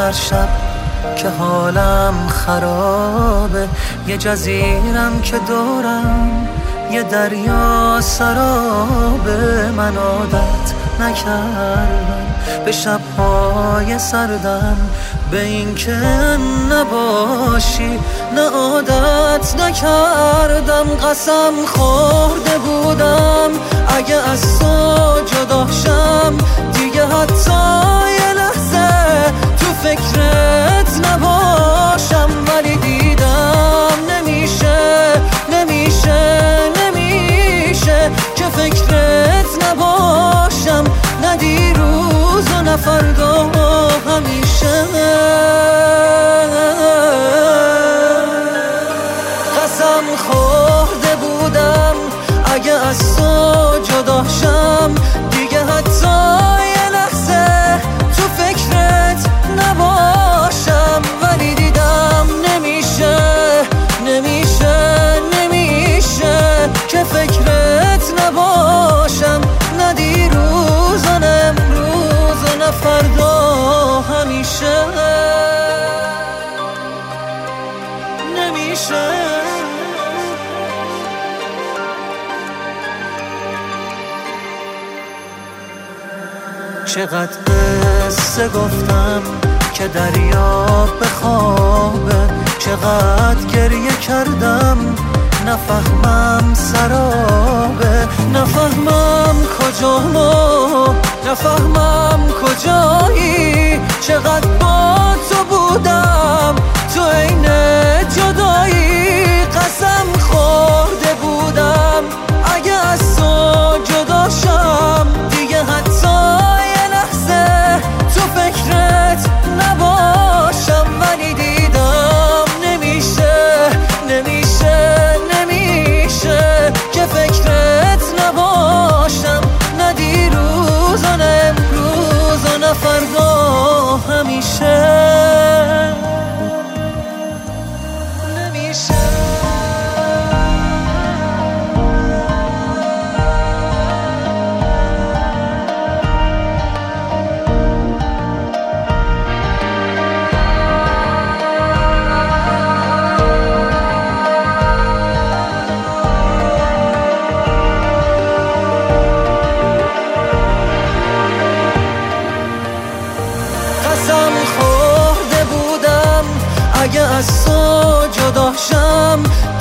هر شب که حالم خرابه، یه جزیرم که دورم یه دریا سرابه. من عادت نکردم به شب‌های سردم، به این که نباشی نه عادت نکردم. قسم خورده بودم اگه از تو جدا شم دیگه حتی یه لحظه تو فکرت نباشم، ولی دیدم نمیشه که فکرت نباشم، نه دیروز و نه فردا، همیشه. قسم خورده بودم اگه از تو جدا شم دیگه حتی یه لحظه تو فکرت نباشم، ولی دیدم نمیشه که فکرت نباشم، نه دیروز و نه امروز و نه فردا، همیشه. نمیشه. چقدر قصه گفتم که دریا بخوابه، چقدر گریه کردم نفهمم سرابه، نفهمم کجایی، چقدر با تو بودم تو عین جدایی. قسم خورده بودم اگه از تو جدا شم دیگه حتی یه لحظه تو فکرت نباشم، ولی دیدم نمیشه که فکرت نباشم، نه دیروز و نه امروز و نه فردا، همیشه. قسم خورده بودم اگه از تو جدا شم